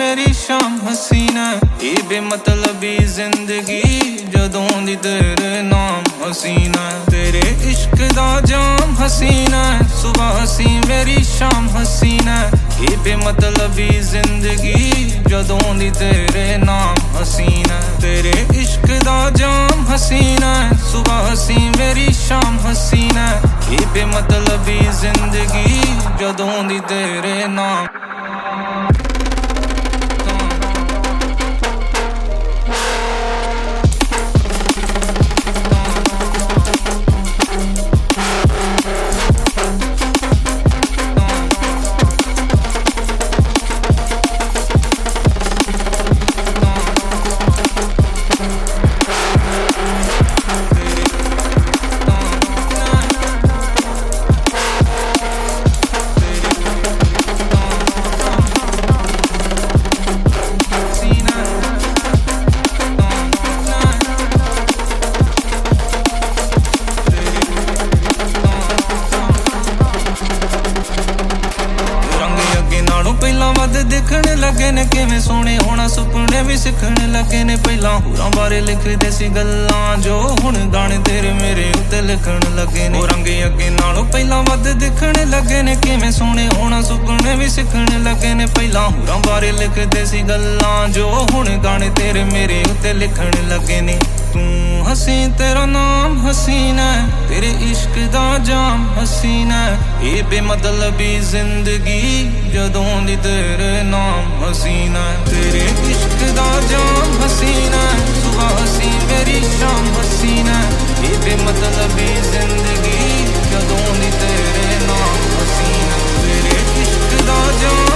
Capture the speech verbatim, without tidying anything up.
मेरी शाम हसीना ये बेमतलबी जिंदगी जदों दी तेरे नाम हसीना तेरे इश्क दा जाम हसीना सुबह हसी मेरी शाम हसीना ये बेमतलबी जिंदगी जदों दी तेरे नाम हसीना तेरे इश्क दा जाम हसीना सुबह हसी मेरी शाम हसीना ये बेमतलबी जिंदगी जदों दी तेरे नाम दिखने लगे ने किवें सोहणे होना सुपने भी सिखने लगे ने पहला होरां बारे लिखदे सी गल्लां जो हुण गाने तेरे मेरे उत्ते लिखण लगे ने रंगे अगे नालों पहला वध दिखने लगे ने किवें सोहणे होना सुपने भी सिखने लगे ने पहला होरां बारे लिखदे सी गल्लां जो हुण गाने तेरे मेरे उत्ते लिखण लगे ने तू हसी तेरा नाम हसीना तेरे इश्क दा जाम हसीना ये बेमतलबी जिंदगी जदों दी तेरे नाम हसीना तेरे इश्क दा जाम हसीना सुबह हसी मेरी शाम हसीना ये बेमतलबी जिंदगी जदों दी तेरे नाम हसीना तेरे इश्क दा जाम